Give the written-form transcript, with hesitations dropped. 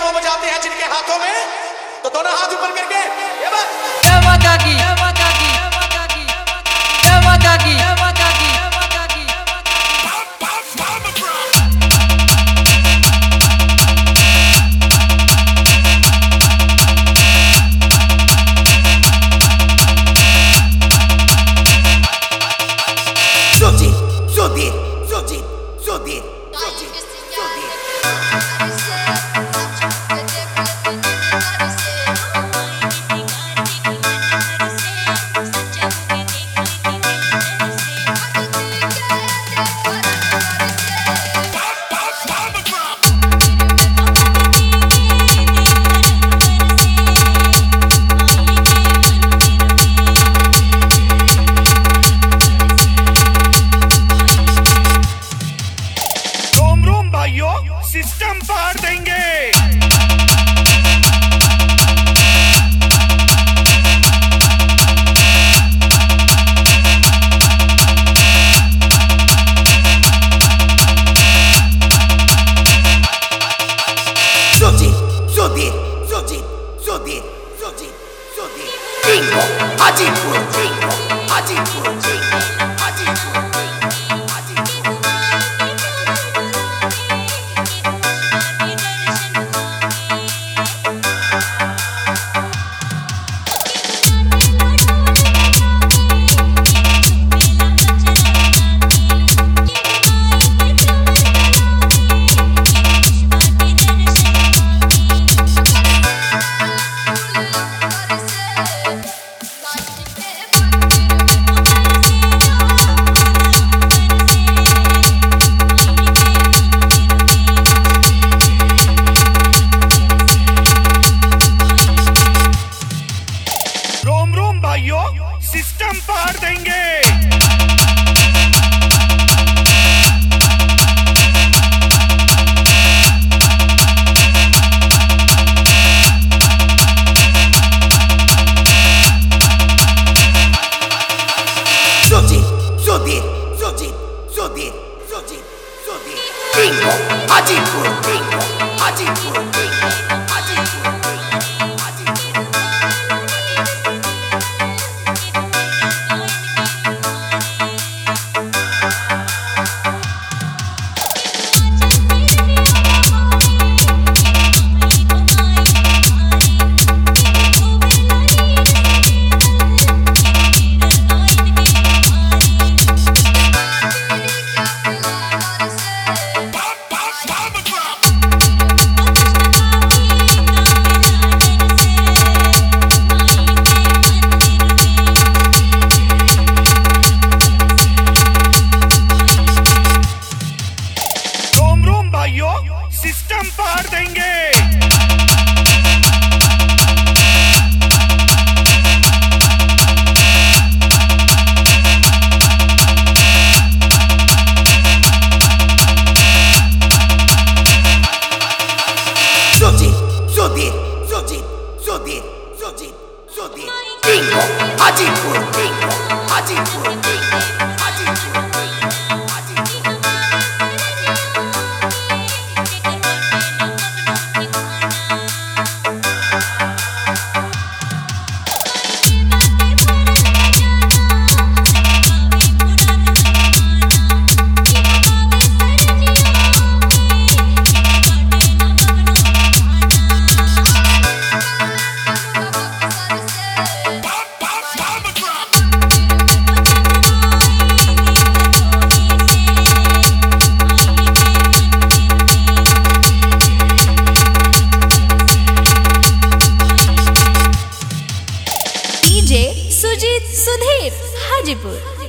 वो बजाते हैं जिनके हाथों में, तो दोनों हाथ ऊपर करके ये बात जय माता की, जय माता की, जय माता की, जय माता की, जय माता की, जय माता की। Sudit, Sudit, Sudit, Sudit, Sudit, Sudit. System पार देंगे। Sudit, Sudit, Sudit, Sudit, Sudit, Sudit. Bingo, Hajipur, Bingo, Hajipur, Bingo, Hajipur, Bingo, Hajipur. रोम रोम भाइयों, सिस्टम पार देंगे। Sudit, Sudit, Sudit, Sudit, Sudit, Sudit. Bingo, Hajipur, Bingo, Hajipur, Bingo, Hajipur, Bingo, Hajipur. भाइयों, system पार देंगे। Sudit, Sudit, Sudit, Sudit, Sudit, Sudit. Bingo, Hajipur, Bingo, Hajipur, Bingo, Hajipur, Bingo, Hajipur. Sujit Sudhir Hajipur.